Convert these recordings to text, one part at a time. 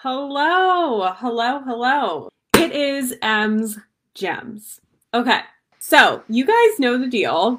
Hello, hello, hello. It is M's Gems. Okay, so you guys know the deal.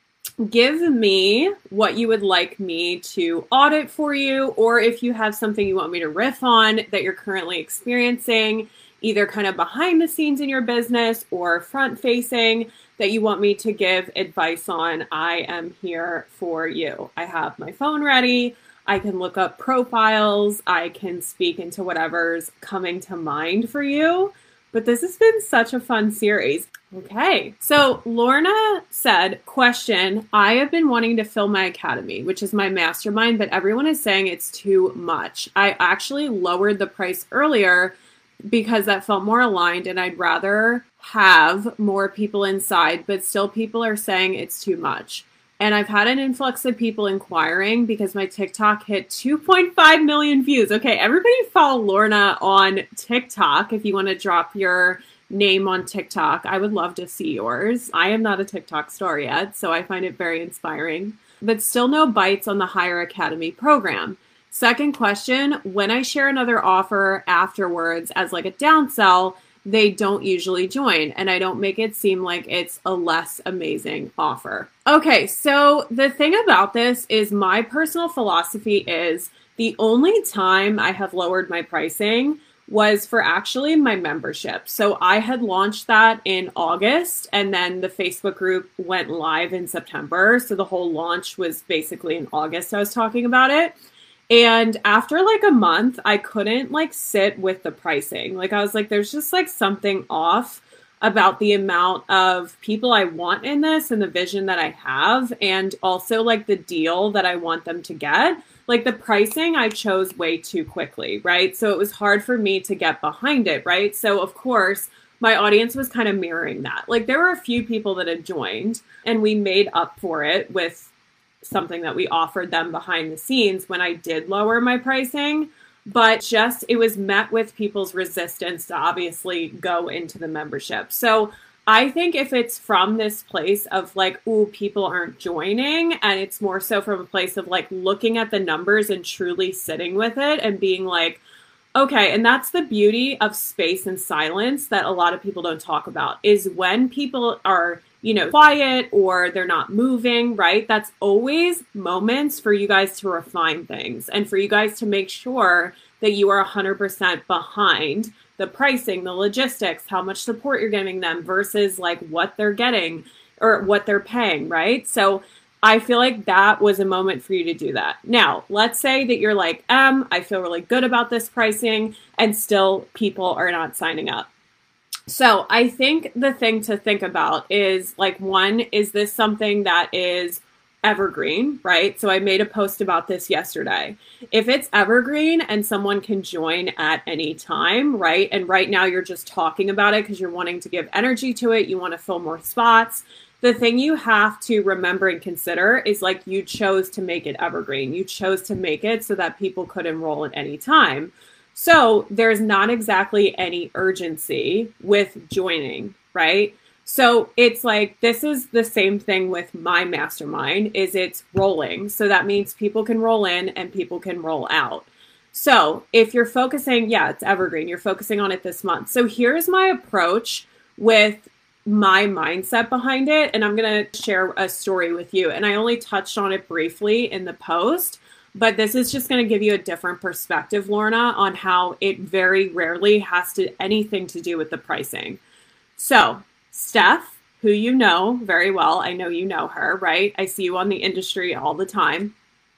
Give me what you would like me to audit for you, or if you have something you want me to riff on that you're currently experiencing, either kind of behind the scenes in your business or front facing, that you want me to give advice on. I am here for you. I have my phone ready. I can look up profiles. I can speak into whatever's coming to mind for you. But this has been such a fun series. Okay, so Lorna said, question, I have been wanting to fill my academy, which is my mastermind, but everyone is saying it's too much. I actually lowered the price earlier because that felt more aligned and I'd rather have more people inside, but still people are saying it's too much. And I've had an influx of people inquiring because my TikTok hit 2.5 million views. Okay, everybody follow Lorna on TikTok if you want to drop your name on TikTok. I would love to see yours. I am not a TikTok star yet, so I find it very inspiring. But still no bites on the Hire Academy program. Second question, when I share another offer afterwards as like a downsell, they don't usually join, and I don't make it seem like it's a less amazing offer. Okay, so the thing about this is my personal philosophy is the only time I have lowered my pricing was for actually my membership. So I had launched that in August, and then the Facebook group went live in September. So the whole launch was basically in August I was talking about it. And after like a month, I couldn't like sit with the pricing. Like I was like, there's just like something off about the amount of people I want in this and the vision that I have. And also like the deal that I want them to get. Like the pricing I chose way too quickly, right? So it was hard for me to get behind it, right? So of course, my audience was kind of mirroring that. Like there were a few people that had joined and we made up for it with something that we offered them behind the scenes when I did lower my pricing, but just it was met with people's resistance to obviously go into the membership. So I think if it's from this place of like, ooh, people aren't joining, and it's more so from a place of like looking at the numbers and truly sitting with it and being like, okay, and that's the beauty of space and silence that a lot of people don't talk about, is when people are quiet or they're not moving, right? That's always moments for you guys to refine things and for you guys to make sure that you are 100% behind the pricing, the logistics, how much support you're giving them versus like what they're getting or what they're paying, right? So I feel like that was a moment for you to do that. Now, let's say that you're like, I feel really good about this pricing and still people are not signing up. So I think the thing to think about is like, one, is this something that is evergreen, right? So I made a post about this yesterday. If it's evergreen and someone can join at any time, right? And right now you're just talking about it because you're wanting to give energy to it. You want to fill more spots. The thing you have to remember and consider is like you chose to make it evergreen. You chose to make it so that people could enroll at any time. So there's not exactly any urgency with joining, right? So it's like, this is the same thing with my mastermind, is it's rolling. So that means people can roll in and people can roll out. So if you're focusing, yeah, it's evergreen. You're focusing on it this month. So here's my approach with my mindset behind it. And I'm going to share a story with you. And I only touched on it briefly in the post, but this is just going to give you a different perspective, Lorna, on how it very rarely has anything to do with the pricing. So Steph, who you know very well, I know you know her, right? I see you on the industry all the time.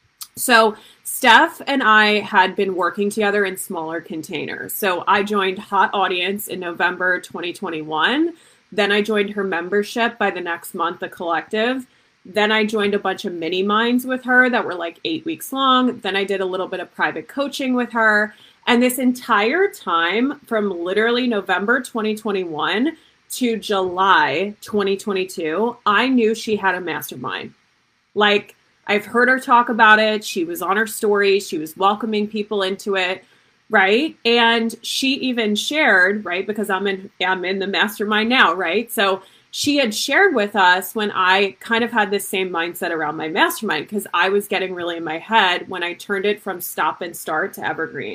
So Steph and I had been working together in smaller containers. So I joined Hot Audience in November 2021. Then I joined her membership by the next month, the collective. Then I joined a bunch of mini minds with her that were like 8 weeks long. Then I did a little bit of private coaching with her. And this entire time from literally November 2021 to July 2022, I knew she had a mastermind. Like I've heard her talk about it. She was on her stories. She was welcoming people into it. Right. And she even shared, right, because I'm in the mastermind now. Right. So she had shared with us when I kind of had this same mindset around my mastermind, because I was getting really in my head when I turned it from stop and start to evergreen.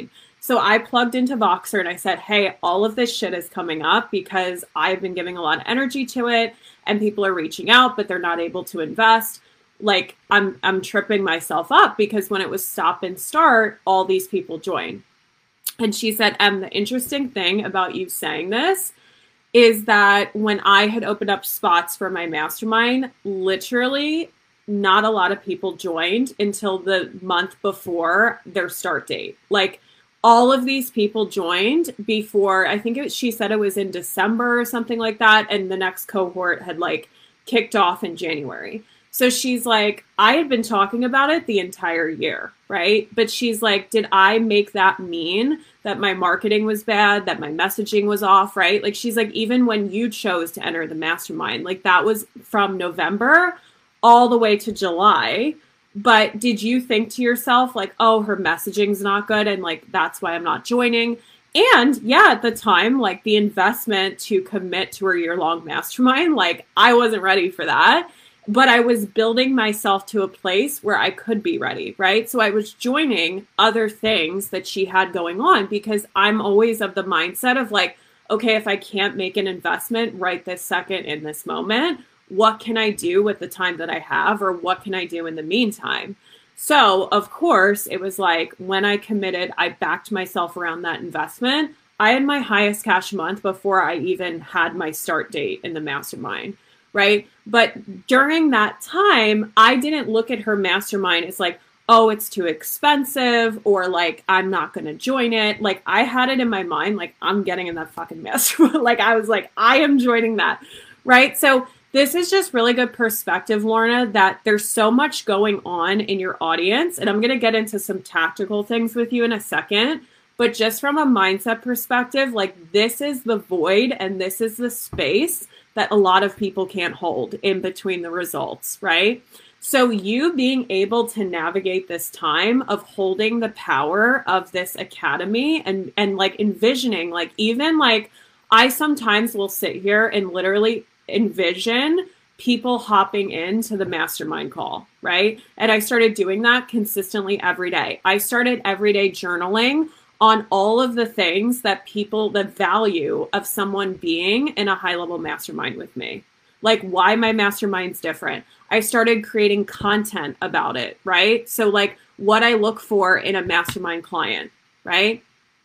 So I plugged into Voxer and I said, hey, all of this shit is coming up because I've been giving a lot of energy to it and people are reaching out, but they're not able to invest. Like I'm tripping myself up because when it was stop and start, all these people joined. And she said, the interesting thing about you saying this is that when I had opened up spots for my mastermind, literally not a lot of people joined until the month before their start date. Like all of these people joined before, I think she said it was in December or something like that. And the next cohort had like kicked off in January. So she's like, I had been talking about it the entire year, right? But she's like, did I make that mean that my marketing was bad, that my messaging was off, right? Like she's like, even when you chose to enter the mastermind, like that was from November all the way to July. But did you think to yourself like, oh, her messaging's not good and like that's why I'm not joining? And yeah, at the time, like the investment to commit to a year-long mastermind, like I wasn't ready for that. But I was building myself to a place where I could be ready, right? So I was joining other things that she had going on because I'm always of the mindset of like, okay, if I can't make an investment right this second in this moment, what can I do with the time that I have, or what can I do in the meantime? So of course, it was like when I committed, I backed myself around that investment. I had my highest cash month before I even had my start date in the mastermind. Right. But during that time, I didn't look at her mastermind as like, oh, it's too expensive or like, I'm not going to join it. Like I had it in my mind, like I'm getting in that fucking mastermind. Like I was like, I am joining that. Right. So this is just really good perspective, Lorna, that there's so much going on in your audience. And I'm going to get into some tactical things with you in a second. But just from a mindset perspective, like this is the void and this is the space that a lot of people can't hold in between the results, right? So you being able to navigate this time of holding the power of this academy and like envisioning, like even like I sometimes will sit here and literally envision people hopping into the mastermind call, right? And I started doing that consistently every day. I started everyday journaling on all of the things that people, the value of someone being in a high level mastermind with me, like why my mastermind's different. I started creating content about it, right? So like what I look for in a mastermind client, right?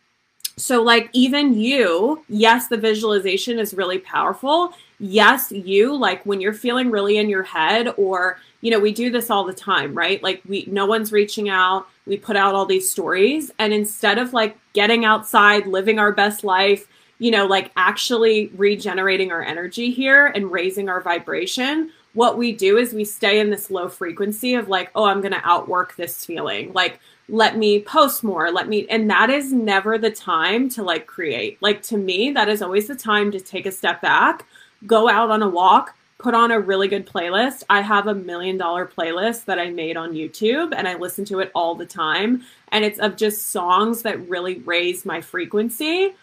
So like even you, yes, the visualization is really powerful. Yes, you like when you're feeling really in your head or, you know, we do this all the time, right? Like no one's reaching out. We put out all these stories and instead of like getting outside, living our best life, you know, like actually regenerating our energy here and raising our vibration, what we do is we stay in this low frequency of like, oh, I'm going to outwork this feeling. Like, let me post more, and that is never the time to like create. Like to me, that is always the time to take a step back, go out on a walk, put on a really good playlist. I have $1 million playlist that I made on YouTube and I listen to it all the time. And it's of just songs that really raise my frequency.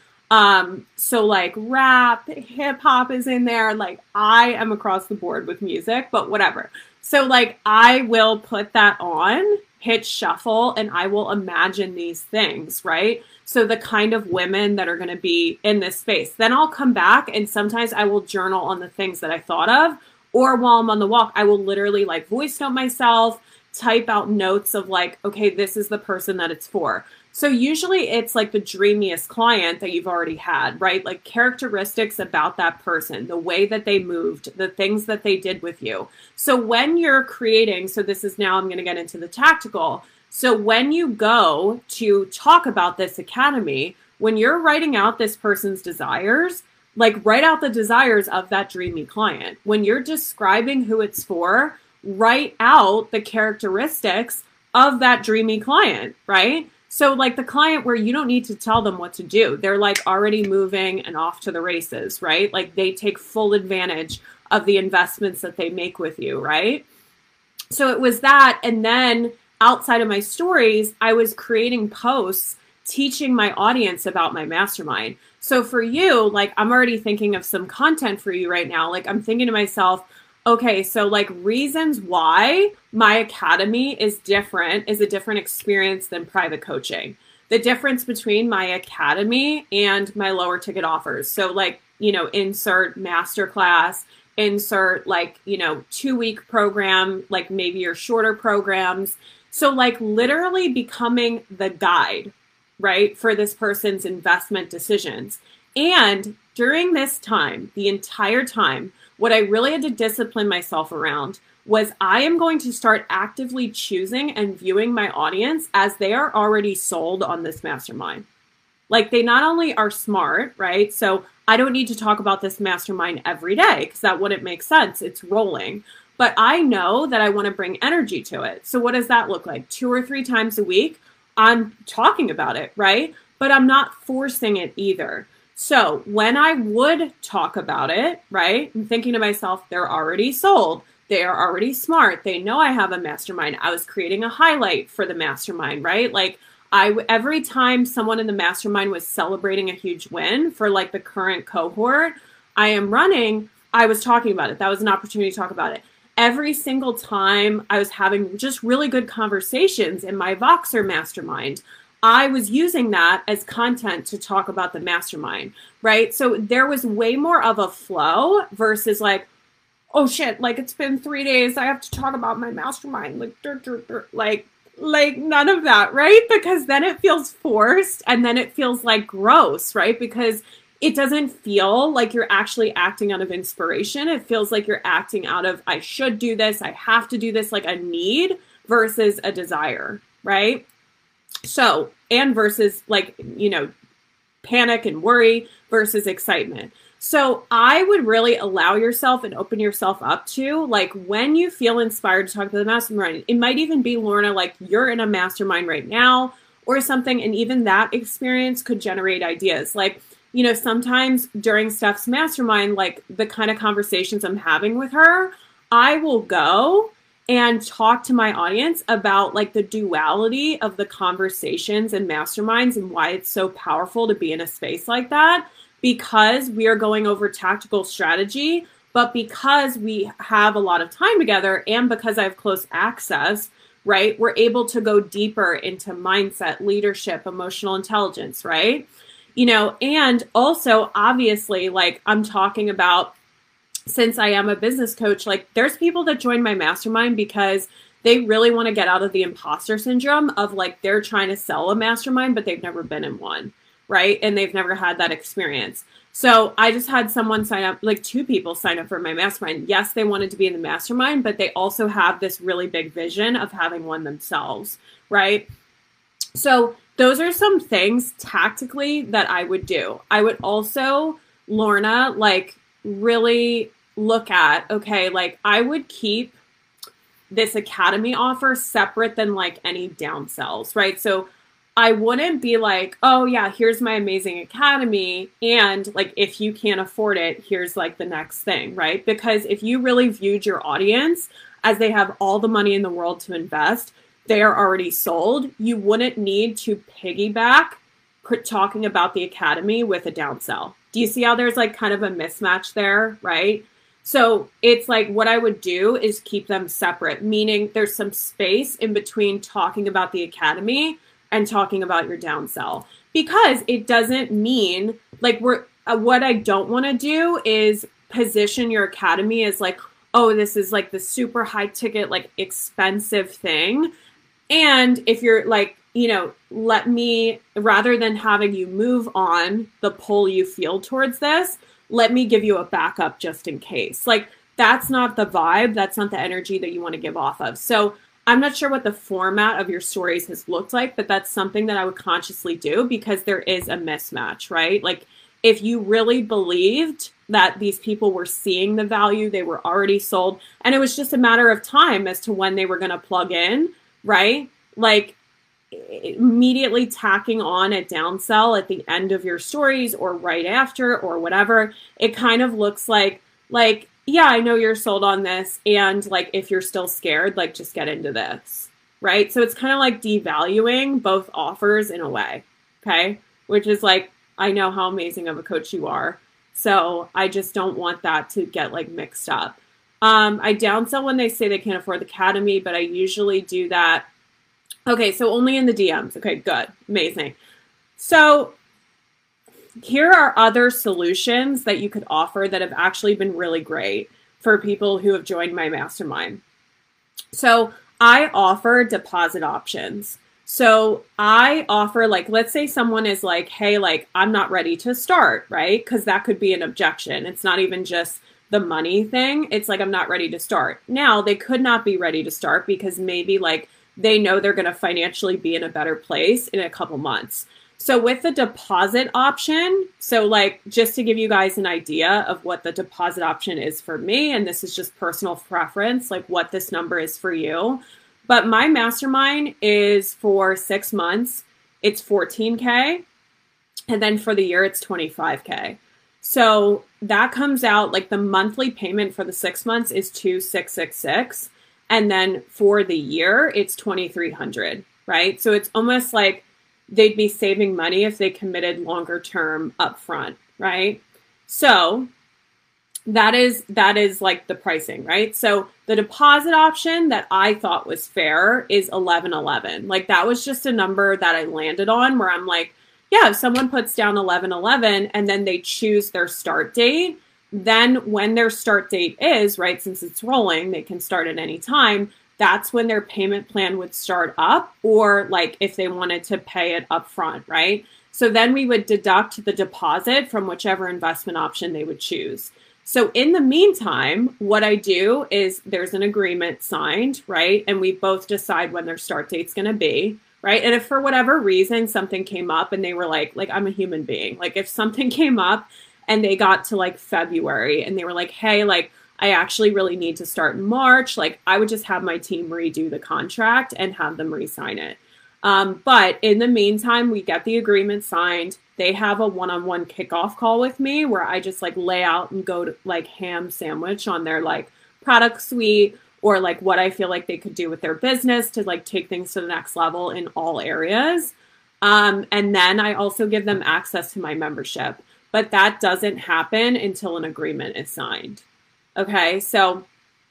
So like rap, hip hop is in there. Like I am across the board with music, but whatever. So like I will put that on, hit shuffle, and I will imagine these things, right? So the kind of women that are going to be in this space. Then I'll come back and sometimes I will journal on the things that I thought of, or while I'm on the walk, I will literally like voice note myself, type out notes of like, okay, this is the person that it's for. So usually it's like the dreamiest client that you've already had, right? Like characteristics about that person, the way that they moved, the things that they did with you. So when you're creating, so this is now I'm going to get into the tactical. So when you go to talk about this academy, when you're writing out this person's desires, like write out the desires of that dreamy client. When you're describing who it's for, write out the characteristics of that dreamy client, right? So like the client where you don't need to tell them what to do. They're like already moving and off to the races, right? Like they take full advantage of the investments that they make with you, right? So it was that. And then outside of my stories, I was creating posts teaching my audience about my mastermind. So for you, like I'm already thinking of some content for you right now. Like I'm thinking to myself, okay, so like reasons why my academy is a different experience than private coaching. the difference between my academy and my lower ticket offers. So like, insert masterclass, insert like, 2-week program, like maybe your shorter programs. So like literally becoming the guide, right, for this person's investment decisions. And during this time, the entire time, what I really had to discipline myself around was I am going to start actively choosing and viewing my audience as they are already sold on this mastermind. Like they not only are smart, right? So I don't need to talk about this mastermind every day because that wouldn't make sense. It's rolling. But I know that I want to bring energy to it. So what does that look like? 2 or 3 times a week, I'm talking about it, right? But I'm not forcing it either. So when I would talk about it, right, I'm thinking to myself, they're already sold. They are already smart. They know I have a mastermind. I was creating a highlight for the mastermind, right? Like every time someone in the mastermind was celebrating a huge win for like the current cohort I am running, I was talking about it. That was an opportunity to talk about it. Every single time I was having just really good conversations in my Voxer mastermind, I was using that as content to talk about the mastermind, right? So there was way more of a flow versus like, oh shit, like it's been 3 days, I have to talk about my mastermind, like none of that, right? Because then it feels forced and then it feels like gross, right? Because it doesn't feel like you're actually acting out of inspiration. It feels like you're acting out of, I should do this, I have to do this, like a need versus a desire, right? So, and versus like, panic and worry versus excitement. So I would really allow yourself and open yourself up to like when you feel inspired to talk to the mastermind. It might even be, Lorna, like you're in a mastermind right now or something. And even that experience could generate ideas. Like, sometimes during Steph's mastermind, like the kind of conversations I'm having with her, I will go and talk to my audience about like the duality of the conversations and masterminds and why it's so powerful to be in a space like that. Because we are going over tactical strategy, but because we have a lot of time together and because I have close access, right, we're able to go deeper into mindset, leadership, emotional intelligence, right? And also obviously, like I'm talking about, since I am a business coach, like there's people that join my mastermind because they really want to get out of the imposter syndrome of like they're trying to sell a mastermind, but they've never been in one. Right? And they've never had that experience. So I just had someone sign up, like 2 people sign up for my mastermind. Yes, they wanted to be in the mastermind, but they also have this really big vision of having one themselves, right? So those are some things tactically that I would do. I would also, Lorna, like really look at, okay, like I would keep this academy offer separate than like any downsells, right? So I wouldn't be like, oh yeah, here's my amazing academy. And like, if you can't afford it, here's like the next thing, right? Because if you really viewed your audience as they have all the money in the world to invest, they are already sold. You wouldn't need to piggyback talking about the academy with a downsell. Do you see how there's like kind of a mismatch there, right? So it's like what I would do is keep them separate, meaning there's some space in between talking about the academy and talking about your downsell, because it doesn't mean like what I don't want to do is position your academy as like, oh, this is like the super high ticket, like expensive thing. And if you're like, let me, rather than having you move on the pull you feel towards this, let me give you a backup just in case. Like that's not the vibe. That's not the energy that you want to give off of. So I'm not sure what the format of your stories has looked like, but that's something that I would consciously do because there is a mismatch, right? Like if you really believed that these people were seeing the value, they were already sold, and it was just a matter of time as to when they were going to plug in, right? Like immediately tacking on a downsell at the end of your stories or right after or whatever, it kind of looks like, yeah, I know you're sold on this. And like, if you're still scared, like just get into this, right? So it's kind of like devaluing both offers in a way. Okay. Which is like, I know how amazing of a coach you are. So I just don't want that to get like mixed up. I downsell when they say they can't afford the academy, but I usually do that Okay, so only in the DMs. Okay, good. Amazing. So here are other solutions that you could offer that have actually been really great for people who have joined my mastermind. So I offer deposit options. So I offer, like, let's say someone is like, hey, like, I'm not ready to start, right? Because that could be an objection. It's not even just the money thing. It's like, I'm not ready to start. Now, they could not be ready to start because maybe like they know they're going to financially be in a better place in a couple months. So with the deposit option, so like just to give you guys an idea of what the deposit option is for me, and this is just personal preference, like what this number is for you. But my mastermind is for 6 months, it's $14K. And then for the year, it's $25K. So that comes out like the monthly payment for the 6 months is $2,666. And then for the year, it's $2,300, right? So it's almost like they'd be saving money if they committed longer term upfront, right? So that is like the pricing, right? So the deposit option that I thought was fair is 1111. Like that was just a number that I landed on where I'm like, yeah, if someone puts down 1111 and then they choose their start date, then when their start date is, right, since it's rolling, they can start at any time. That's when their payment plan would start up, or like if they wanted to pay it up front, right? So then we would deduct the deposit from whichever investment option they would choose. So in the meantime, what I do is there's an agreement signed, right? And we both decide when their start date's going to be, right? And if for whatever reason something came up and they were like I'm a human being, like if something came up and they got to like February and they were like, hey, like I actually really need to start in March, like I would just have my team redo the contract and have them re-sign it. But in the meantime, we get the agreement signed. They have a one-on-one kickoff call with me where I just like lay out and go to like ham sandwich on their like product suite or like what I feel like they could do with their business to like take things to the next level in all areas. And then I also give them access to my membership, but that doesn't happen until an agreement is signed. Okay, so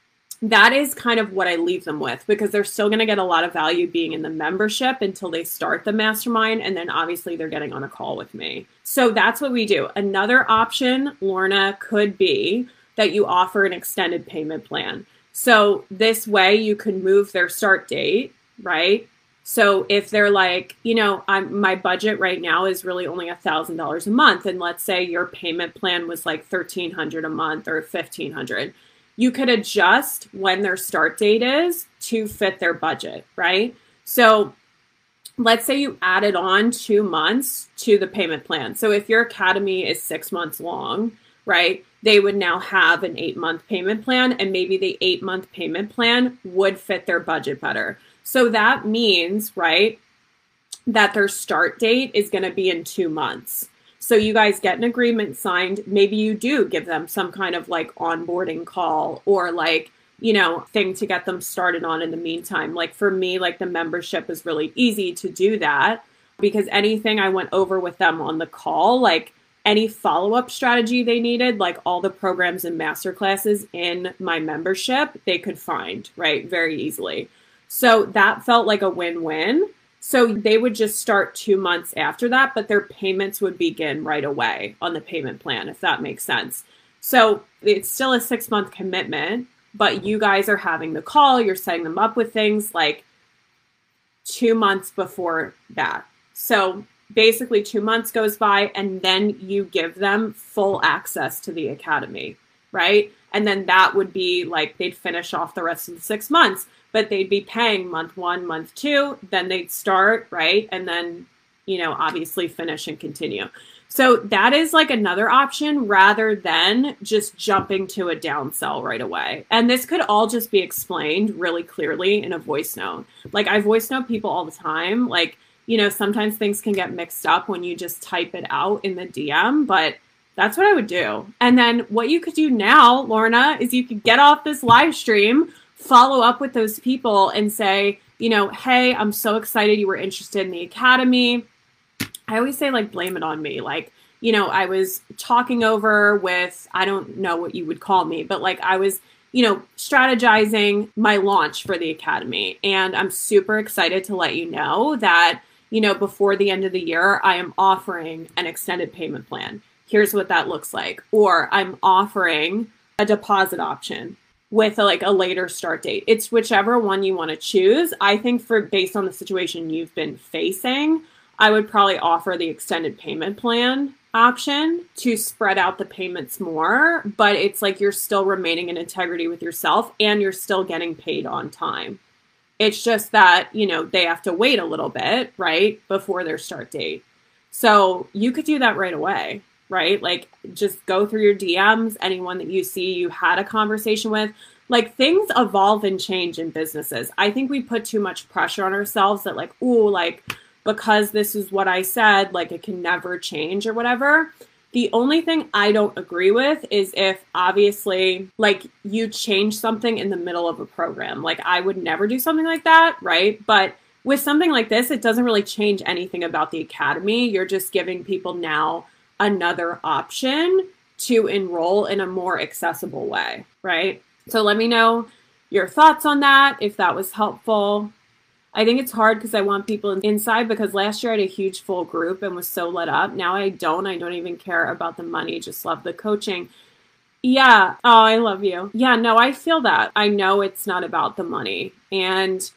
that is kind of what I leave them with because they're still going to get a lot of value being in the membership until they start the mastermind. And then obviously they're getting on a call with me. So that's what we do. Another option, Lorna, could be that you offer an extended payment plan. So this way you can move their start date, right? So if they're like, you know, my budget right now is really only $1,000 a month. And let's say your payment plan was like $1,300 a month or $1,500. You could adjust when their start date is to fit their budget, right? So let's say you added on 2 months to the payment plan. So if your academy is 6 months long, right, they would now have an 8-month payment plan, and maybe the 8-month payment plan would fit their budget better. So that means, right, that their start date is going to be in 2 months. So you guys get an agreement signed. Maybe you do give them some kind of like onboarding call or like, you know, thing to get them started on in the meantime. Like for me, like the membership is really easy to do that because anything I went over with them on the call, like any follow-up strategy they needed, like all the programs and masterclasses in my membership, they could find, right, very easily. So that felt like a win-win. So they would just start 2 months after that, but their payments would begin right away on the payment plan, if that makes sense. So it's still a 6-month commitment, but you guys are having the call, you're setting them up with things like 2 months before that. So basically 2 months goes by and then you give them full access to the academy, right? And then that would be like they'd finish off the rest of the 6 months, but they'd be paying month 1, month 2, then they'd start, right? And then, you know, obviously finish and continue. So that is like another option rather than just jumping to a downsell right away. And this could all just be explained really clearly in a voice note. Like I voice note people all the time. Like, you know, sometimes things can get mixed up when you just type it out in the DM, but that's what I would do. And then what you could do now, Lorna, is you could get off this live stream, follow up with those people and say, you know, hey, I'm so excited you were interested in the academy. I always say, like, blame it on me. Like, you know, I was talking over with, I don't know what you would call me, but like I was strategizing my launch for the Academy. And I'm super excited to let you know that, before the end of the year, I am offering an extended payment plan. Here's what that looks like. Or I'm offering a deposit option with a later start date. It's whichever one you want to choose. I think based on the situation you've been facing, I would probably offer the extended payment plan option to spread out the payments more, but it's like you're still remaining in integrity with yourself and you're still getting paid on time. It's just that, they have to wait a little bit, right, before their start date. So you could do that right away, right? Like, just go through your DMs, anyone that you see you had a conversation with. Like, things evolve and change in businesses. I think we put too much pressure on ourselves that because this is what I said, it can never change or whatever. The only thing I don't agree with is if obviously you change something in the middle of a program. I would never do something like that, right? But with something like this, it doesn't really change anything about the Academy. You're just giving people now another option to enroll in a more accessible way, right? So let me know your thoughts on that, if that was helpful. I think it's hard because I want people inside, because last year I had a huge full group and was so lit up. Now I don't even care about the money, just love the coaching. Yeah. Oh, I love you. Yeah, no, I feel that. I know it's not about the money. And,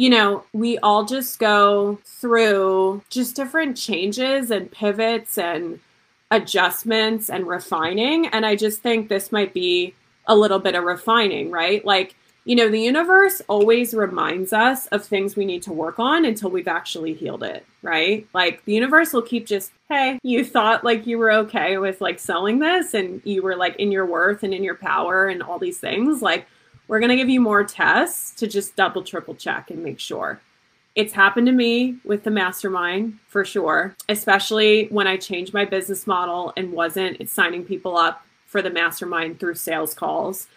we all just go through just different changes and pivots and adjustments and refining. And I just think this might be a little bit of refining, right? The universe always reminds us of things we need to work on until we've actually healed it, right? The universe will keep just, hey, you thought you were okay with selling this and you were in your worth and in your power and all these things. We're going to give you more tests to just double, triple check and make sure. It's happened to me with the mastermind for sure, especially when I changed my business model and wasn't signing people up for the mastermind through sales calls.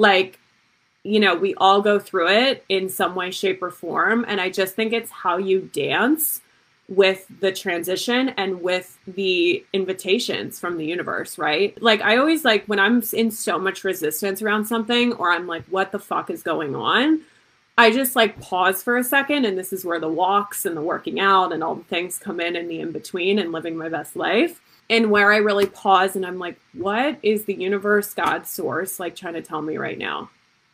We all go through it in some way, shape, or form. And I just think it's how you dance with the transition and with the invitations from the universe, right? I always when I'm in so much resistance around something, or I'm what the fuck is going on? I just pause for a second. And this is where the walks and the working out and all the things come in the in-between and living my best life. And where I really pause and I'm what is the universe, God, source, trying to tell me right now?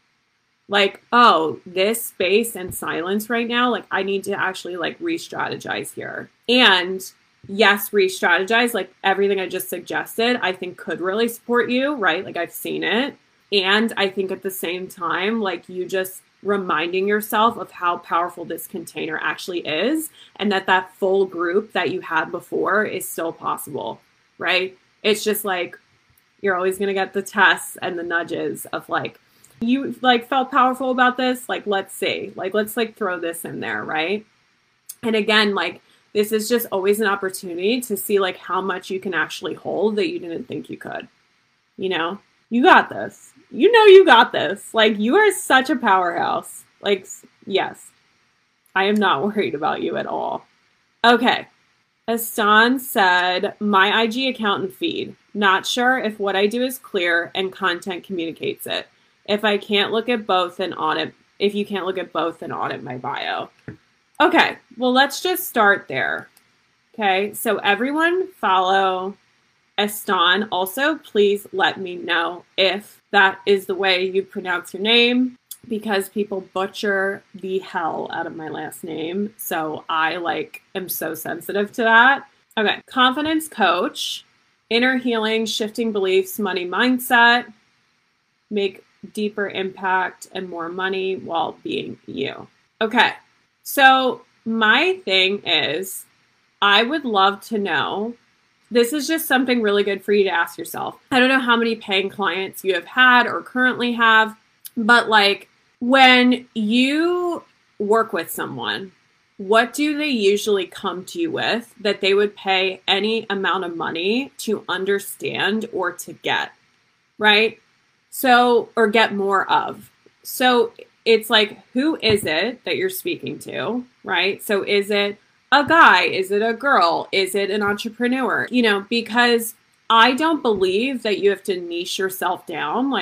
Oh, this space and silence right now, I need to actually re-strategize here. And yes, re-strategize, everything I just suggested, I think could really support you, right? I've seen it. And I think at the same time, you just reminding yourself of how powerful this container actually is, and that full group that you had before is still possible, right? It's just you're always going to get the tests and the nudges of you felt powerful about this. Let's see, let's throw this in there. Right. And again, this is just always an opportunity to see how much you can actually hold that you didn't think you could. You got this, you got this. You are such a powerhouse. Yes, I am not worried about you at all. Okay. Astan said, my IG account and feed. Not sure if what I do is clear and content communicates it. If you can't look at both, then audit my bio. Okay, well, let's just start there. Okay, so everyone follow Astan. Also, please let me know if that is the way you pronounce your name, because people butcher the hell out of my last name. So I am so sensitive to that. Okay, confidence coach, inner healing, shifting beliefs, money mindset, make deeper impact and more money while being you. Okay, so my thing is, I would love to know, this is just something really good for you to ask yourself. I don't know how many paying clients you have had or currently have, but when you work with someone, what do they usually come to you with that they would pay any amount of money to understand or to get, right? So, or get more of. So it's who is it that you're speaking to, right? So is it a guy? Is it a girl? Is it an entrepreneur? Because I don't believe that you have to niche yourself down.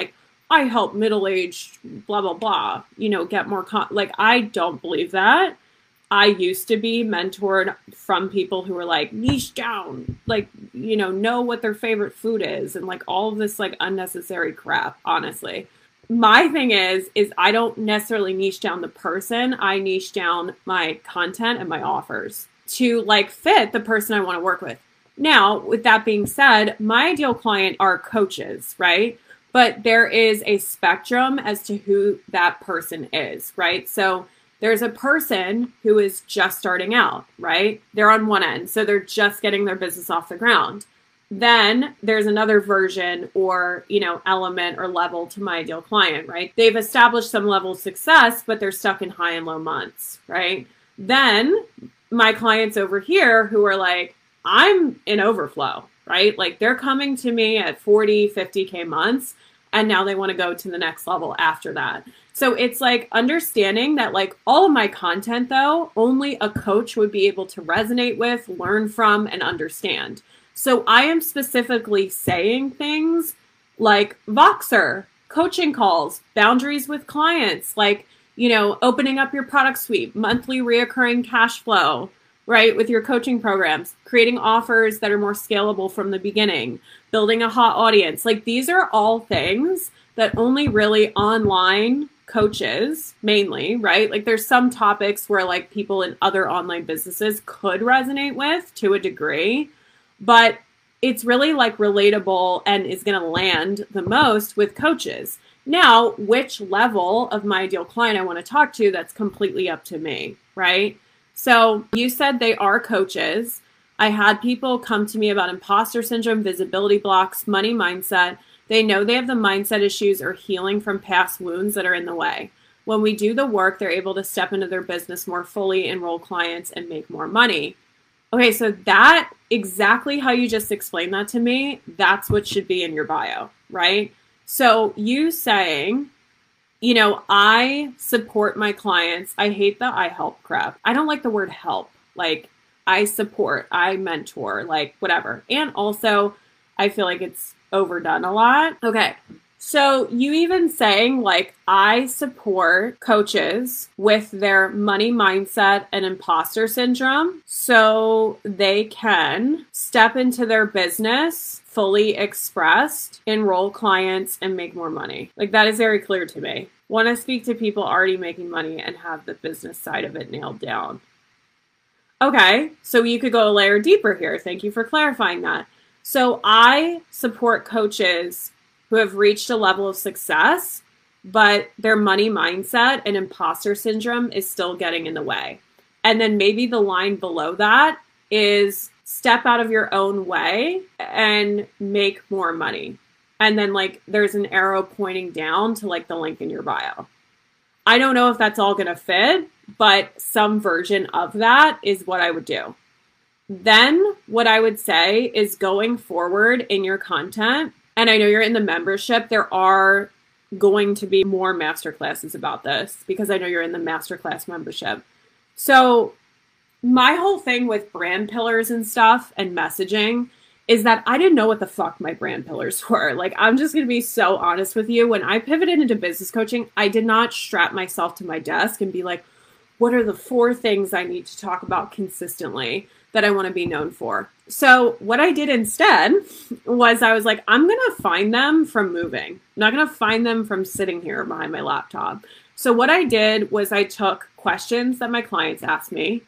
I help middle-aged blah, blah, blah, get more, like, I don't believe that. I used to be mentored from people who were like, niche down, like, know what their favorite food is, and like all of this like unnecessary crap, honestly. My thing is I don't necessarily niche down the person. I niche down my content and my offers to like fit the person I want to work with. Now, with that being said, my ideal client are coaches, right? But there is a spectrum as to who that person is, right? So there's a person who is just starting out, right? They're on one end, so they're just getting their business off the ground. Then there's another version or, element or level to my ideal client, right? They've established some level of success, but they're stuck in high and low months, right? Then my clients over here who are like, I'm in overflow, right? Like they're coming to me at 40, 50K months, and now they want to go to the next level after that. So it's like understanding that like all of my content though, only a coach would be able to resonate with, learn from, and understand. So I am specifically saying things like Voxer, coaching calls, boundaries with clients, like, opening up your product suite, monthly reoccurring cash flow, right? With your coaching programs, creating offers that are more scalable from the beginning, building a hot audience. Like these are all things that only really online coaches mainly, right? Like there's some topics where like people in other online businesses could resonate with to a degree, but it's really like relatable and is going to land the most with coaches. Now, which level of my ideal client I want to talk to, that's completely up to me, right? So you said they are coaches. I had people come to me about imposter syndrome, visibility blocks, money mindset. They know they have the mindset issues or healing from past wounds that are in the way. When we do the work, they're able to step into their business more fully, enroll clients, and make more money. Okay, so that exactly how you just explained that to me, that's what should be in your bio, right? So you saying, I support my clients. I hate the I help crap. I don't like the word help. Like I support, I mentor, like whatever. And also I feel like it's overdone a lot. Okay. So you even saying like, I support coaches with their money mindset and imposter syndrome so they can step into their business fully expressed, enroll clients, and make more money. Like that is very clear to me. Want to speak to people already making money and have the business side of it nailed down. Okay, so you could go a layer deeper here. Thank you for clarifying that. So I support coaches who have reached a level of success, but their money mindset and imposter syndrome is still getting in the way. And then maybe the line below that is step out of your own way and make more money. And then like there's an arrow pointing down to like the link in your bio. I don't know if that's all going to fit, but some version of that is what I would do. Then what I would say is going forward in your content, and I know you're in the membership, there are going to be more masterclasses about this because I know you're in the masterclass membership. So my whole thing with brand pillars and stuff and messaging is that I didn't know what the fuck my brand pillars were. Like, I'm just going to be so honest with you. When I pivoted into business coaching, I did not strap myself to my desk and be like, what are the 4 things I need to talk about consistently that I want to be known for? So what I did instead was I was like, I'm going to find them from moving. I'm not going to find them from sitting here behind my laptop. So what I did was I took questions that my clients asked me.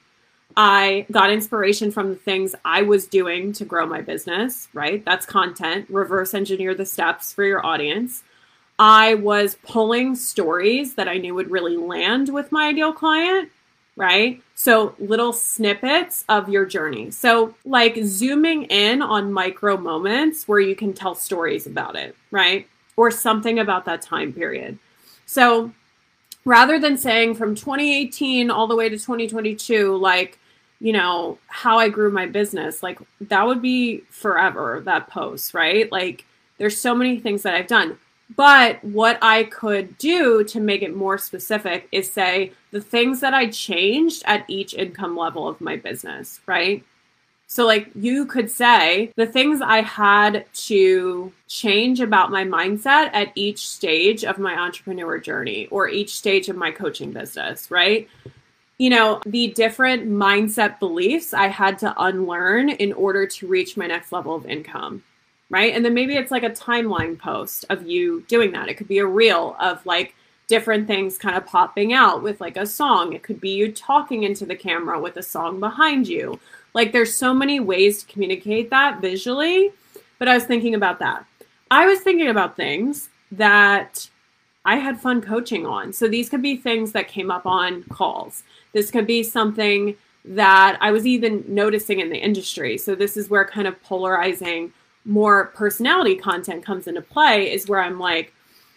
I got inspiration from the things I was doing to grow my business, right? That's content. Reverse engineer the steps for your audience. I was pulling stories that I knew would really land with my ideal client, right? So little snippets of your journey. So like zooming in on micro moments where you can tell stories about it, right? Or something about that time period. So rather than saying from 2018 all the way to 2022, like, you know, how I grew my business, like that would be forever, that post, right? Like there's so many things that I've done. But what I could do to make it more specific is say the things that I changed at each income level of my business, right? So like you could say the things I had to change about my mindset at each stage of my entrepreneur journey or each stage of my coaching business, right? You know, the different mindset beliefs I had to unlearn in order to reach my next level of income, right? And then maybe it's like a timeline post of you doing that. It could be a reel of like different things kind of popping out with like a song. It could be you talking into the camera with a song behind you. Like there's so many ways to communicate that visually, but I was thinking about that. I was thinking about things that I had fun coaching on. So these could be things that came up on calls. This could be something that I was even noticing in the industry. So this is where kind of polarizing more personality content comes into play, is where I'm like,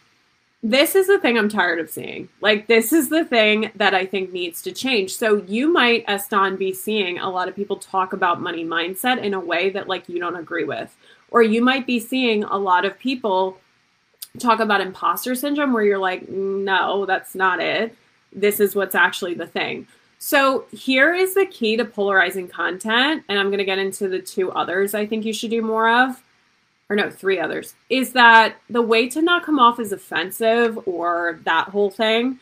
this is the thing I'm tired of seeing. Like, this is the thing that I think needs to change. So you might, Eston, be seeing a lot of people talk about money mindset in a way that like you don't agree with. Or you might be seeing a lot of people talk about imposter syndrome where you're like, no, that's not it. This is what's actually the thing. So here is the key to polarizing content. And I'm going to get into the two others I think you should do more of. Or no, three others, is that the way to not come off as offensive or that whole thing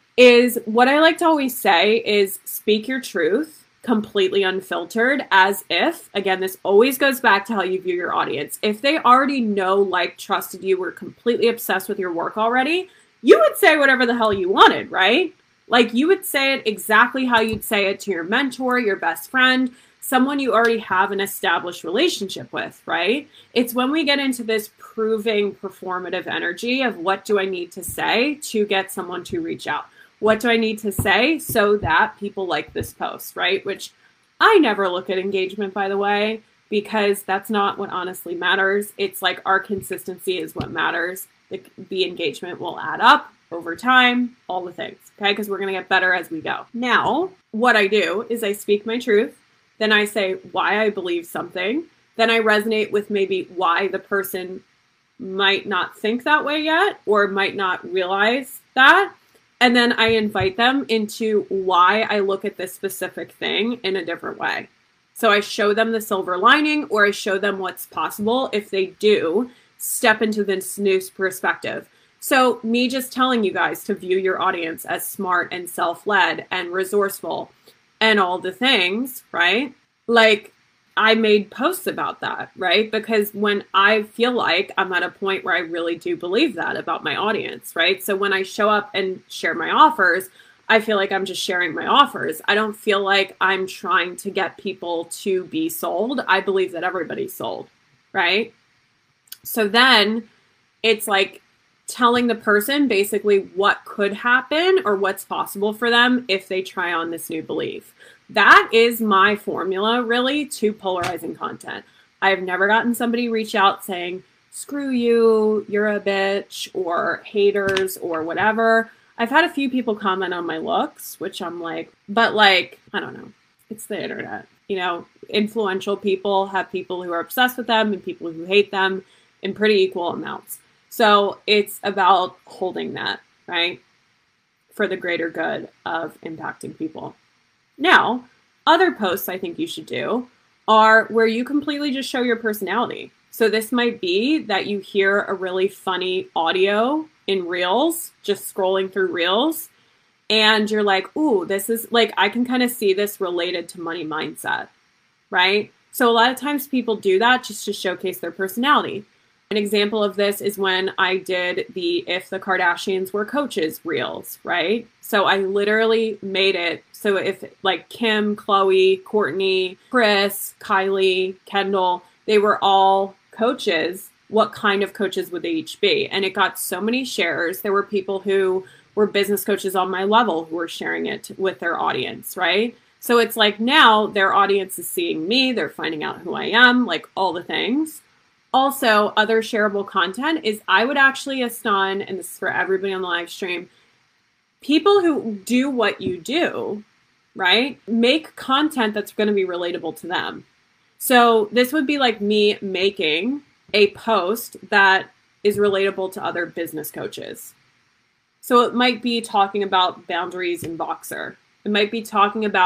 is what I like to always say is speak your truth completely unfiltered, as if, again, this always goes back to how you view your audience. If they already know, like, trusted you, were completely obsessed with your work already, you would say whatever the hell you wanted, right? Like you would say it exactly how you'd say it to your mentor, your best friend, someone you already have an established relationship with, right? It's when we get into this proving performative energy of what do I need to say to get someone to reach out? What do I need to say so that people like this post, right? Which I never look at engagement, by the way, because that's not what honestly matters. It's like our consistency is what matters. The engagement will add up over time, all the things, okay? Because we're going to get better as we go. Now, what I do is I speak my truth. Then I say why I believe something. Then I resonate with maybe why the person might not think that way yet or might not realize that. And then I invite them into why I look at this specific thing in a different way. So I show them the silver lining, or I show them what's possible if they do step into this new perspective. So me just telling you guys to view your audience as smart and self-led and resourceful and all the things, right? Like I made posts about that, right? Because when I feel like I'm at a point where I really do believe that about my audience, right? So when I show up and share my offers, I feel like I'm just sharing my offers. I don't feel like I'm trying to get people to be sold. I believe that everybody's sold, right? So then it's like telling the person basically what could happen or what's possible for them if they try on this new belief. That is my formula really to polarizing content. I've never gotten somebody reach out saying, screw you, you're a bitch, or haters, or whatever. I've had a few people comment on my looks, which I'm like, but like, I don't know. It's the internet. You know, influential people have people who are obsessed with them and people who hate them in pretty equal amounts. So it's about holding that, right? For the greater good of impacting people. Now, other posts I think you should do are where you completely just show your personality. So this might be that you hear a really funny audio in Reels, just scrolling through Reels, and you're like, ooh, this is like, I can kind of see this related to money mindset, right? So a lot of times people do that just to showcase their personality. An example of this is when I did the If the Kardashians Were Coaches Reels, right? So I literally made it so if like Kim, Khloe, Kourtney, Kris, Kylie, Kendall, they were all coaches, what kind of coaches would they each be? And it got so many shares. There were people who were business coaches on my level who were sharing it with their audience, right? So it's like now their audience is seeing me, they're finding out who I am, like all the things. Also, other shareable content is I would actually assign, and this is for everybody on the live stream, people who do what you do, right? Make content that's going to be relatable to them. So this would be like me making a post that is relatable to other business coaches. So it might be talking about boundaries in Voxer. It might be talking about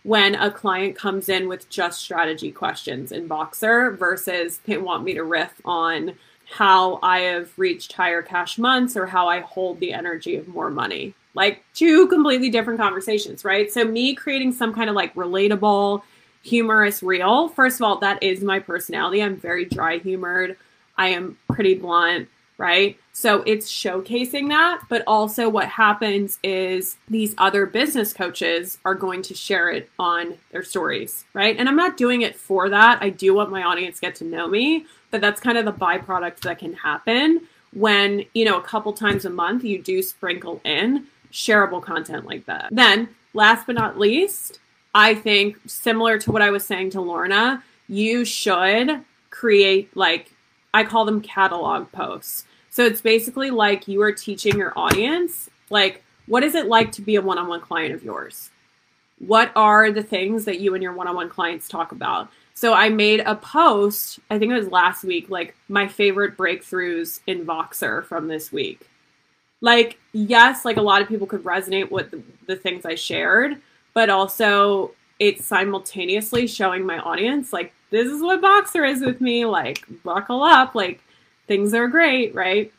when a client comes in with just strategy questions in Voxer versus they want me to riff on how I have reached higher cash months or how I hold the energy of more money. Like two completely different conversations, right? So me creating some kind of like relatable, humorous reel, first of all, that is my personality. I'm very dry humored. I am pretty blunt, right? So it's showcasing that, but also what happens is these other business coaches are going to share it on their stories, right? And I'm not doing it for that. I do want my audience to get to know me, but that's kind of the byproduct that can happen when, you know, a couple times a month you do sprinkle in shareable content like that. Then last but not least, I think similar to what I was saying to Lorna, you should create like, I call them catalog posts. So it's basically like you are teaching your audience, like, what is it like to be a one-on-one client of yours? What are the things that you and your one-on-one clients talk about? So I made a post, I think it was last week, like my favorite breakthroughs in Voxer from this week. Like, yes, like a lot of people could resonate with the things I shared, but also it's simultaneously showing my audience, like, this is what Voxer is with me, like, buckle up, like, things are great, right?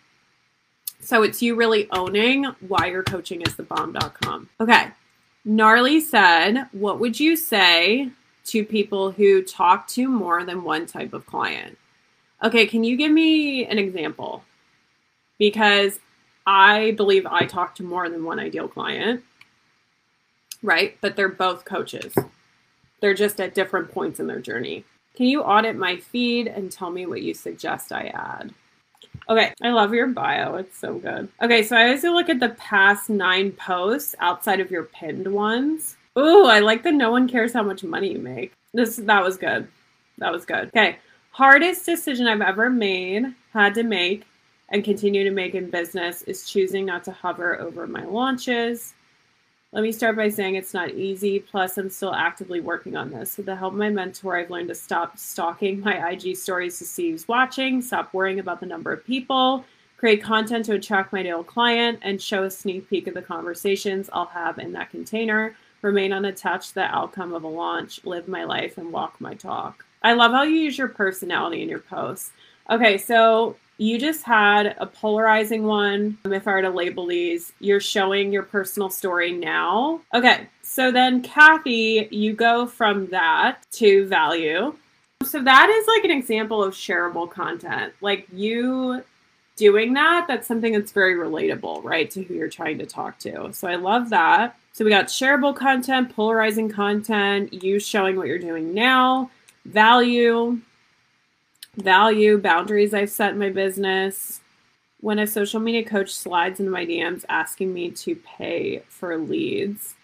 So it's you really owning why your coaching is the bomb.com. Okay. Gnarly said, what would you say to people who talk to more than one type of client? Okay, can you give me an example? Because I believe I talk to more than one ideal client, right? But they're both coaches. They're just at different points in their journey. Can you audit my feed and tell me what you suggest I add? Okay, I love your bio. It's so good. Okay, so I always look at the past 9 posts outside of your pinned ones. Ooh, I like that no one cares how much money you make. That was good. That was good. Okay, hardest decision I've ever had to make, and continue to make in business is choosing not to hover over my launches. Let me start by saying it's not easy. Plus, I'm still actively working on this. With the help of my mentor, I've learned to stop stalking my IG stories to see who's watching, stop worrying about the number of people, create content to attract my ideal client, and show a sneak peek of the conversations I'll have in that container, remain unattached to the outcome of a launch, live my life, and walk my talk. I love how you use your personality in your posts. Okay, so you just had a polarizing one. If I were to label these, you're showing your personal story now. Okay, so then Kathy, you go from that to value. So that is like an example of shareable content. Like you doing that, that's something that's very relatable, right, to who you're trying to talk to. So I love that. So we got shareable content, polarizing content, you showing what you're doing now, value, boundaries I've set in my business. When a social media coach slides into my DMs asking me to pay for leads.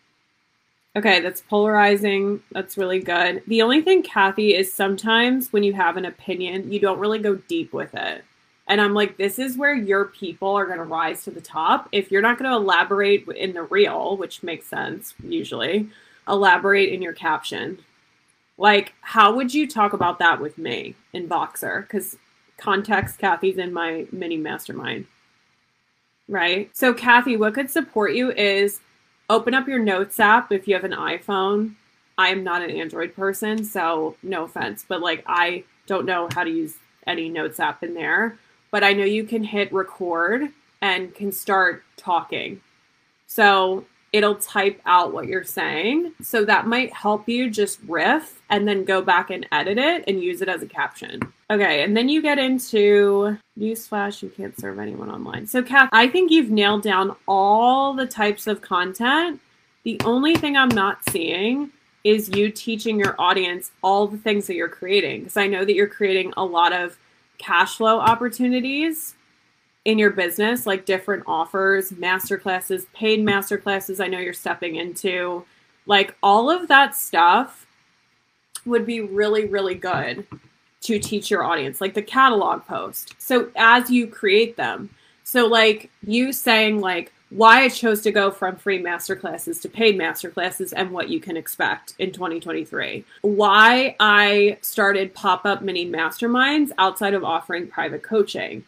Okay, that's polarizing. That's really good. The only thing, Kathy, is sometimes when you have an opinion, you don't really go deep with it. And I'm like, this is where your people are going to rise to the top. If you're not going to elaborate in the reel, which makes sense usually, elaborate in your caption. Like, how would you talk about that with me in Voxer? Because context, Kathy's in my mini mastermind, right? So Kathy, what could support you is open up your Notes app if you have an iPhone. I am not an Android person, so no offense, but like I don't know how to use any Notes app in there. But I know you can hit record and can start talking. So it'll type out what you're saying. So that might help you just riff and then go back and edit it and use it as a caption. Okay, and then you get into newsflash, you can't serve anyone online. So Kath, I think you've nailed down all the types of content. The only thing I'm not seeing is you teaching your audience all the things that you're creating. Because I know that you're creating a lot of cash flow opportunities in your business, like different offers, masterclasses, paid masterclasses. I know you're stepping into, like, all of that stuff would be really, really good to teach your audience, like the catalog post. So as you create them, so like you saying like why I chose to go from free masterclasses to paid masterclasses and what you can expect in 2023. Why I started pop-up mini masterminds outside of offering private coaching.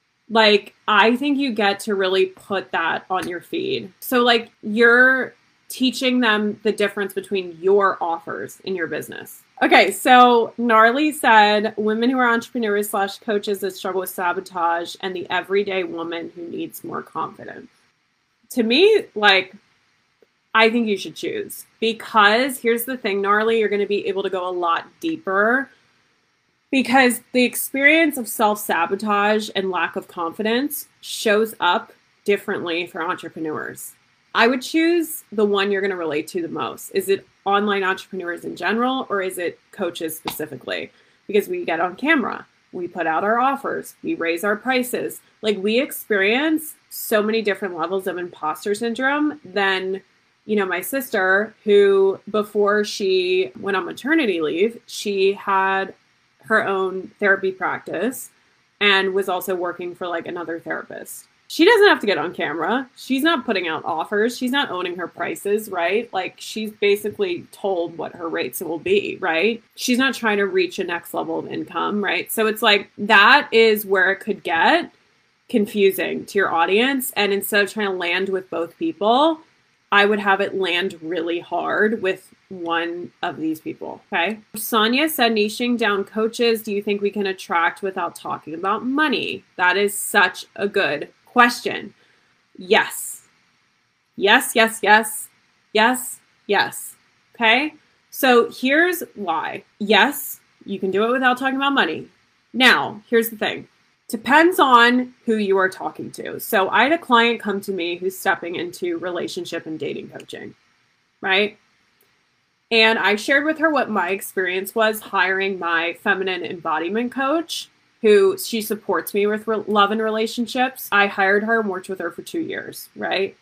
Like, I think you get to really put that on your feed. So like you're teaching them the difference between your offers in your business. Okay, so Gnarly said, women who are entrepreneurs / coaches that struggle with sabotage and the everyday woman who needs more confidence. To me, like, I think you should choose, because here's the thing, Gnarly, you're going to be able to go a lot deeper, because the experience of self-sabotage and lack of confidence shows up differently for entrepreneurs. I would choose the one you're going to relate to the most. Is it online entrepreneurs in general, or is it coaches specifically? Because we get on camera, we put out our offers, we raise our prices. Like, we experience so many different levels of imposter syndrome than, you know, my sister, who before she went on maternity leave, she had her own therapy practice and was also working for like another therapist. She doesn't have to get on camera. She's not putting out offers. She's not owning her prices, right? Like, she's basically told what her rates will be, right? She's not trying to reach a next level of income, right? So it's like, that is where it could get confusing to your audience. And instead of trying to land with both people, I would have it land really hard with one of these people, okay? Sonia said, niching down coaches, do you think we can attract without talking about money? That is such a good question. Yes. Yes, yes, yes. Yes, yes. Okay? So here's why. Yes, you can do it without talking about money. Now, here's the thing. Depends on who you are talking to. So I had a client come to me who's stepping into relationship and dating coaching, right? And I shared with her what my experience was hiring my feminine embodiment coach, who she supports me with love and relationships. I hired her and worked with her for 2 years, right?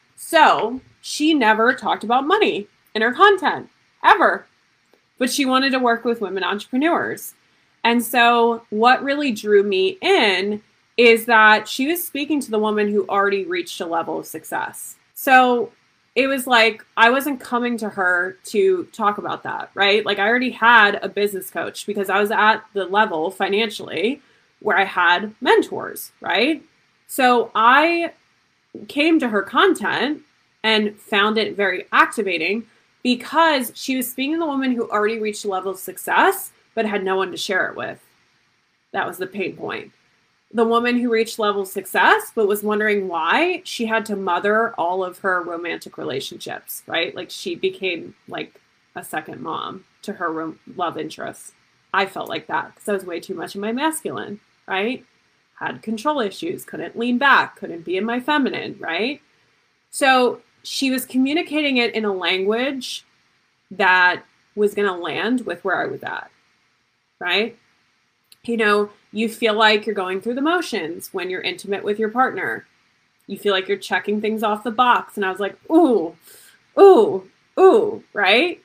So she never talked about money in her content, ever. But she wanted to work with women entrepreneurs. And so what really drew me in is that she was speaking to the woman who already reached a level of success. So it was like, I wasn't coming to her to talk about that, right? Like, I already had a business coach because I was at the level financially where I had mentors, right? So I came to her content and found it very activating because she was speaking to the woman who already reached a level of success but had no one to share it with. That was the pain point. The woman who reached level of success but was wondering why she had to mother all of her romantic relationships, right? Like, she became like a second mom to her love interests. I felt like that because I was way too much in my masculine, right? Had control issues, couldn't lean back, couldn't be in my feminine, right? So she was communicating it in a language that was going to land with where I was at. Right? You know, you feel like you're going through the motions when you're intimate with your partner. You feel like you're checking things off the box. And I was like, ooh, ooh, ooh, right?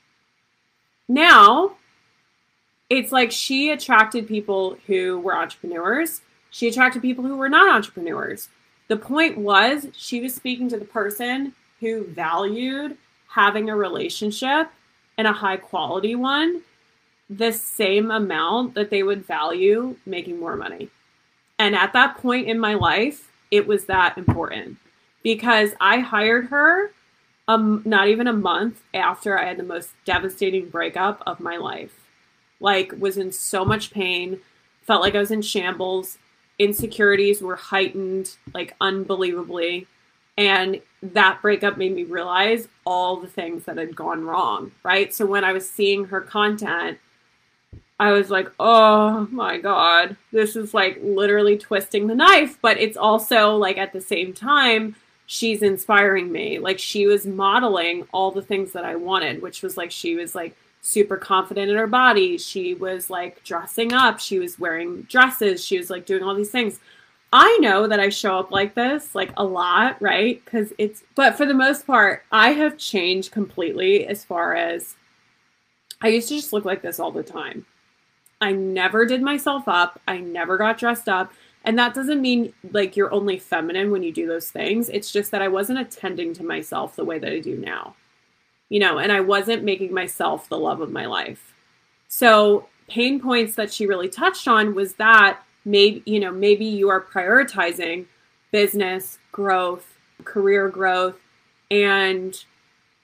Now, it's like she attracted people who were entrepreneurs. She attracted people who were not entrepreneurs. The point was, she was speaking to the person who valued having a relationship, and a high quality one, the same amount that they would value making more money. And at that point in my life, it was that important because I hired her not even a month after I had the most devastating breakup of my life. Like, was in so much pain, felt like I was in shambles, insecurities were heightened, like, unbelievably. And that breakup made me realize all the things that had gone wrong, right? So when I was seeing her content, I was like, oh my God, this is like literally twisting the knife. But it's also like, at the same time, she's inspiring me. Like, she was modeling all the things that I wanted, which was like, she was like super confident in her body. She was like dressing up. She was wearing dresses. She was like doing all these things. I know that I show up like this, like, a lot, right? But for the most part, I have changed completely as far as I used to just look like this all the time. I never did myself up. I never got dressed up. And that doesn't mean like you're only feminine when you do those things. It's just that I wasn't attending to myself the way that I do now, you know, and I wasn't making myself the love of my life. So pain points that she really touched on was that maybe you are prioritizing business growth, career growth, and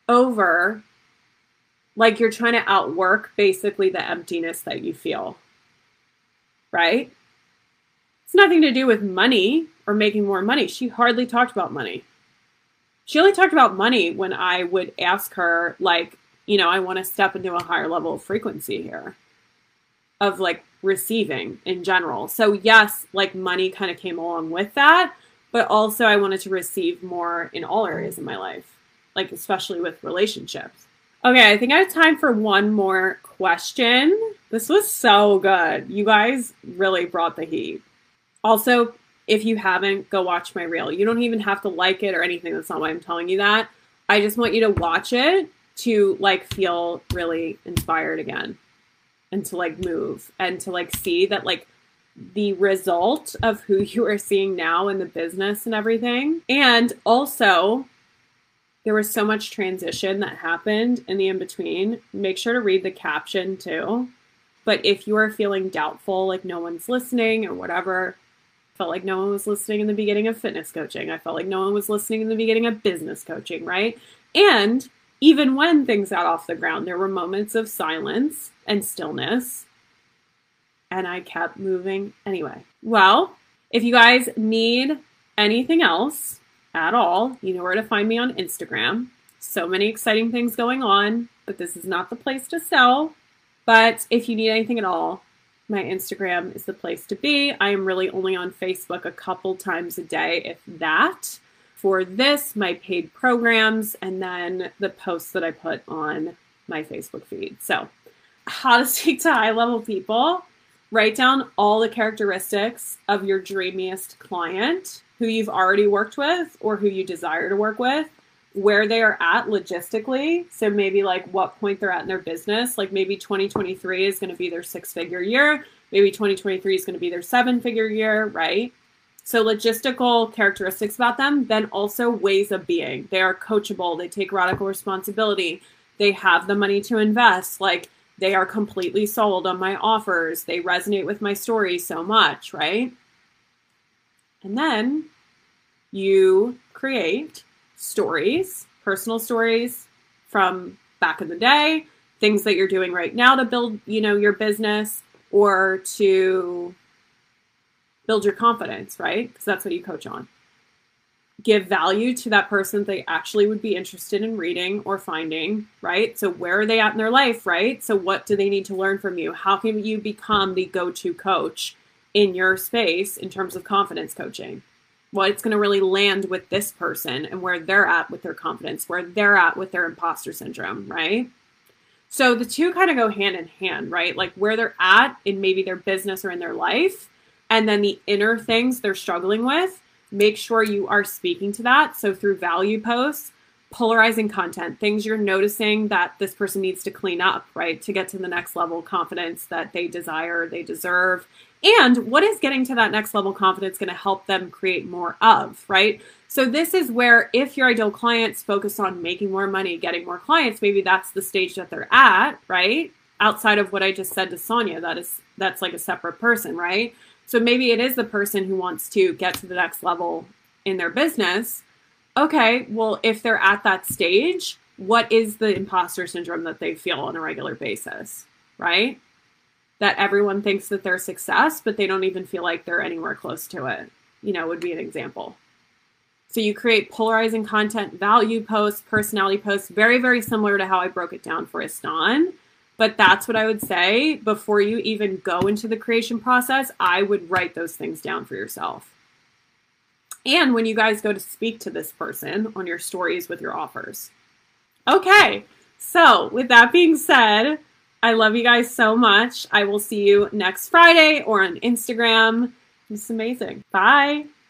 over like you're trying to outwork basically the emptiness that you feel, right? It's nothing to do with money or making more money. She hardly talked about money. She only talked about money when I would ask her, like, you know, I want to step into a higher level of frequency here of like receiving in general. So yes, like money kind of came along with that, but also I wanted to receive more in all areas of my life, like especially with relationships. Okay, I think I have time for one more question. This was so good. You guys really brought the heat. Also, if you haven't, go watch my reel. You don't even have to like it or anything. That's not why I'm telling you that. I just want you to watch it to like feel really inspired again and to like move and to like see that like the result of who you are seeing now in the business and everything. And also, there was so much transition that happened in the in-between. Make sure to read the caption too. But if you are feeling doubtful, like no one's listening or whatever, felt like no one was listening in the beginning of fitness coaching. I felt like no one was listening in the beginning of business coaching, right? And even when things got off the ground, there were moments of silence and stillness. And I kept moving anyway. Well, if you guys need anything else at all, you know where to find me on Instagram. So many exciting things going on, but this is not the place to sell. But if you need anything at all, my Instagram is the place to be. I am really only on Facebook a couple times a day, if that. For this, my paid programs, and then the posts that I put on my Facebook feed. So, how to speak to high-level people. Write down all the characteristics of your dreamiest client, who you've already worked with or who you desire to work with, where they are at logistically. So maybe like what point they're at in their business. Like maybe 2023 is going to be their 6-figure year. Maybe 2023 is going to be their 7-figure year, right? So logistical characteristics about them, then also ways of being. They are coachable. They take radical responsibility. They have the money to invest. Like they are completely sold on my offers. They resonate with my story so much, right? And then you create stories, personal stories from back in the day, things that you're doing right now to build, you know, your business or to build your confidence, right? Because that's what you coach on. Give value to that person that they actually would be interested in reading or finding, right? So where are they at in their life, right? So what do they need to learn from you? How can you become the go-to coach in your space in terms of confidence coaching? What's going to really land with this person and where they're at with their confidence, where they're at with their imposter syndrome, right? So the two kind of go hand in hand, right? Like where they're at in maybe their business or in their life, and then the inner things they're struggling with. Make sure you are speaking to that. So through value posts, polarizing content, things you're noticing that this person needs to clean up, right? To get to the next level of confidence that they desire, they deserve. And what is getting to that next level confidence going to help them create more of, right? So this is where if your ideal clients focus on making more money, getting more clients, maybe that's the stage that they're at, right? Outside of what I just said to Sonia, that's like a separate person, right? So maybe it is the person who wants to get to the next level in their business. Okay, well, if they're at that stage, what is the imposter syndrome that they feel on a regular basis, right? That everyone thinks that they're success, but they don't even feel like they're anywhere close to it, you know, would be an example. So you create polarizing content, value posts, personality posts, very, very similar to how I broke it down for Istan. But that's what I would say before you even go into the creation process. I would write those things down for yourself. And when you guys go to speak to this person on your stories with your offers. Okay, so with that being said, I love you guys so much. I will see you next Friday or on Instagram. It's amazing. Bye.